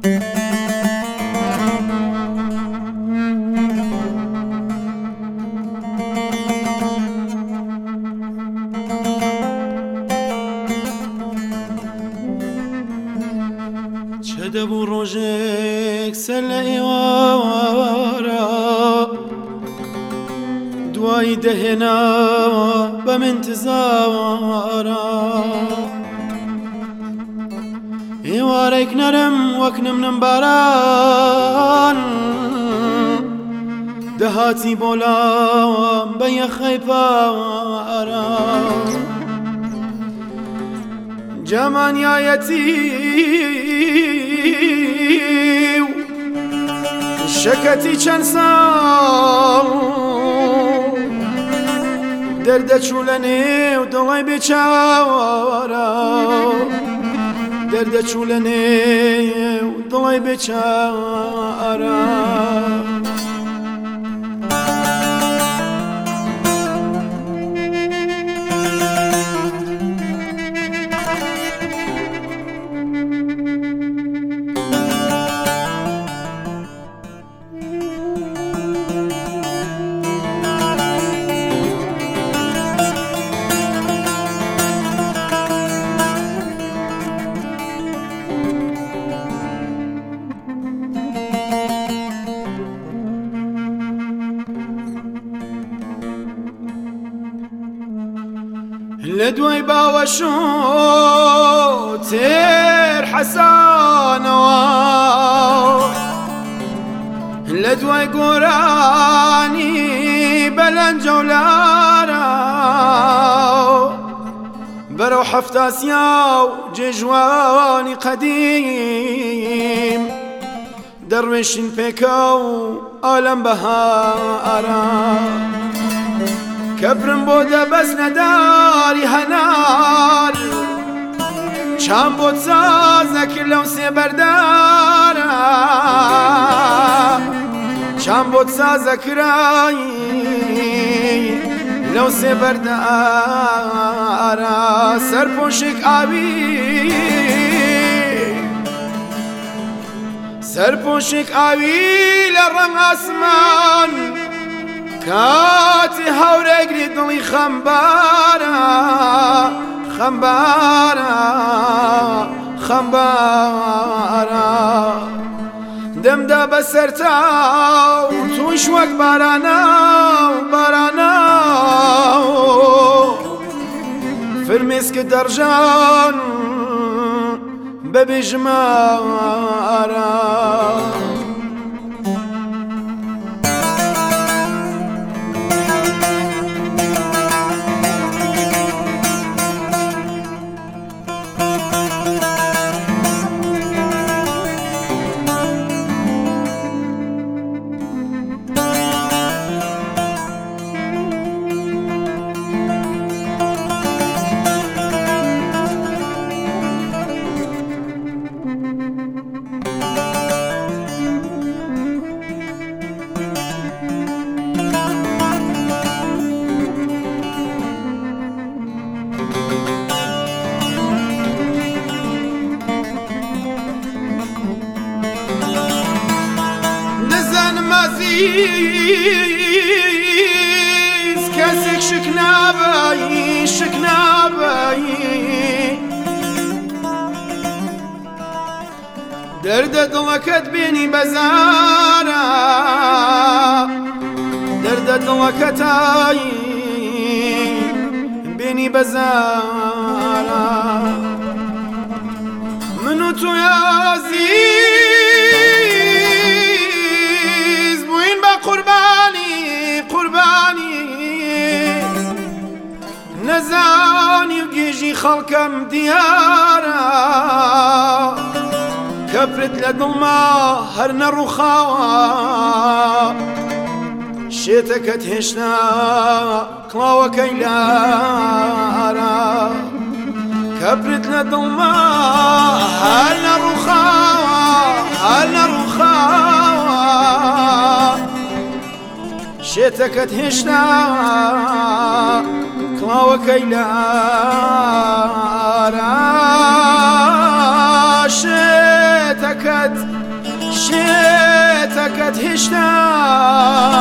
چه دبو روژک سل ایوارا دوای دهنا بمنتظارا ایوارک نرم وکنم نمباران دهاتی بولام بیخی پارا جمانیایتی شکتی چند سال درد چولنی و دلای بیچارا درد چولنی و دلای بیچارا لدوي باوشو تير حسانوا لدوي قراني بلن جولارا برو حفتاسياو جيجواني قديم درويشين بيكو عالم بهارا كبرم بوده بس نداری هنار چند بود سازك لو سبردارا چند بود سازك رای لو سبردارا سرپوشک آوی سرپوشک آوی لرم اسمان كاتي هورك دلي خمبارا خمبارا خمبارا دمدا بسرتاو توش وك باراناو باراناو فرميسك درجان ببجمارا عزیز کسیک شکنابایی شکنابایی درد دلکت بینی بزارا درد دلکت بینی بزارا منو تو عزیز بوین با قربانی قربانی نزانی و گیجی خلقم دیارا كبرت لدلما هرنا رخاوة شيتك تهشنا كلاوة كيلارا كبرت لدلما هرنا رخاوة شيتك تهشنا كلاوة كيلارا شيتك شێتەکەت هێشتا